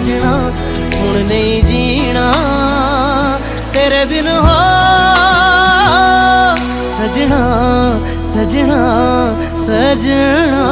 सजना हुण नहीं जीना तेरे बिन हो सजना सजना सजना।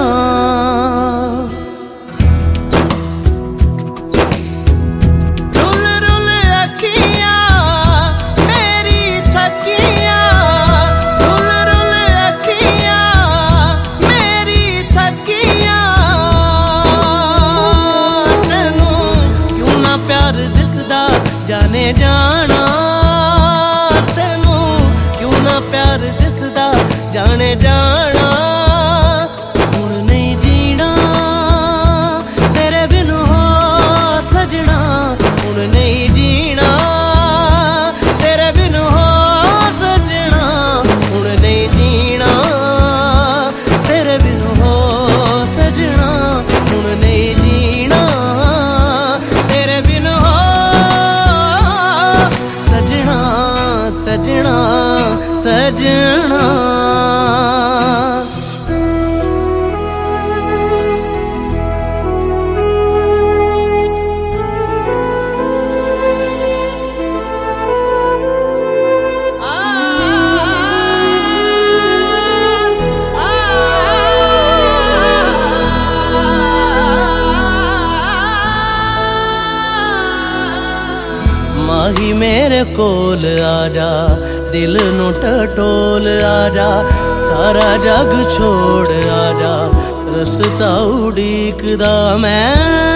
जाने जाना तेनू क्यों ना प्यार दिसदा जाने जाना हुण नहीं जीना तेरे बिन हो सजना हुण नहीं जीना तेरे बिन हो सजना हुण नहीं जीना तेरे बिन हो सजना हुण नहीं जीना तेरे बिन हो सजना सजना। माही मेरे कोल आजा दिल नू टटोल आजा सारा जग छोड़ आजा रस्ता उड़ीकदा मैं।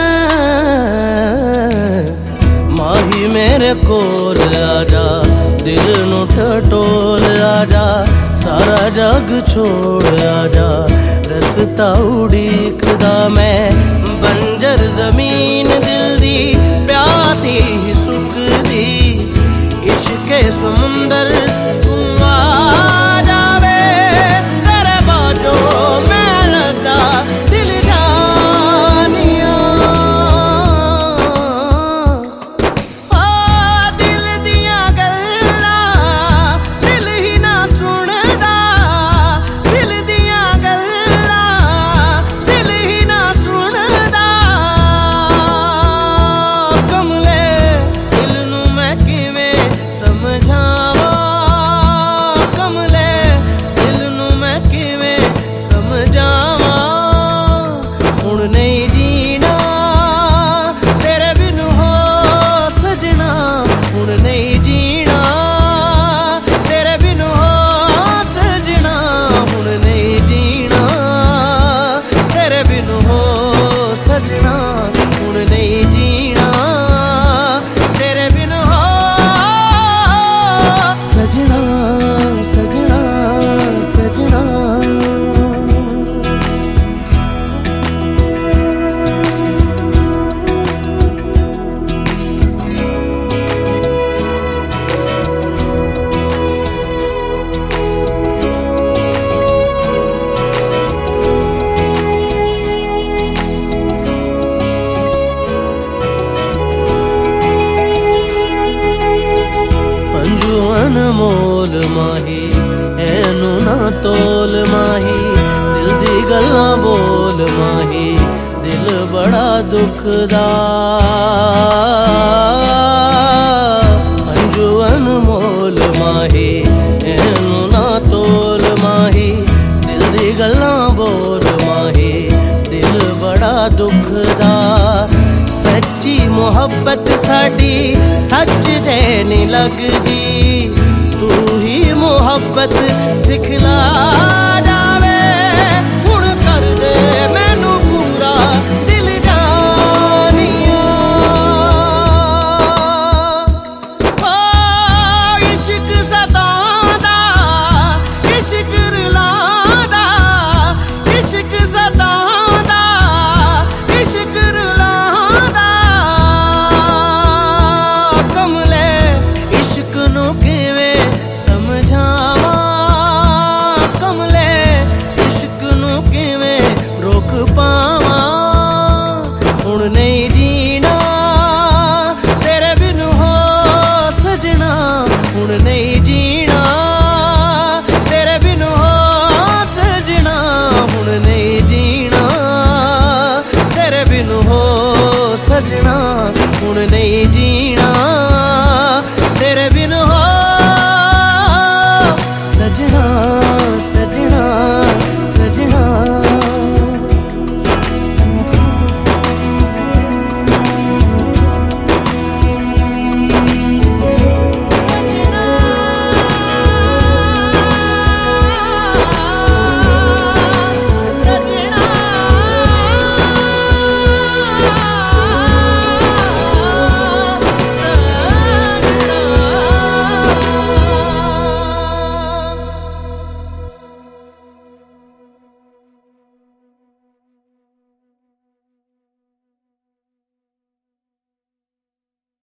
माही मेरे कोल आजा दिल नू टटोल आजा सारा जग छोड़ आजा रस्ता उड़ीकदा मैं। बंजर जमीन दिल दी प्यासी सुकदी इश्के समुंदर तू आ जावे तेरे बाजो मैं लगदा दिल जानिया। दिल दियां गल्लां दिल ही ना सुनदा दिल दियां गल्लां दिल ही ना सुनदा। कमले दिल नू मैं किवें समझावा कमले दिल नू मैं किवें समझावा हुण नहीं जीना तेरे बिन हो सजना हुण नहीं जीना तेरे बिन हो सजना हुण नहीं जीना तेरे बिन हो सजना हुण नहीं जीना तेरे बिन हो सजना सजना सजना। पंजू अनमोल माही ऐनू ना तोल माही दिल दी गल्लां बोल माही दिल बड़ा दुखदा। पंजू अनमोल माही ऐनू ना तोल माही दिल दी गल्लां बोल माही दिल बड़ा दुखदा। सच्ची मोहब्बत साडी सच जे नहीं लगदी तू ही मोहब्बत सिखला।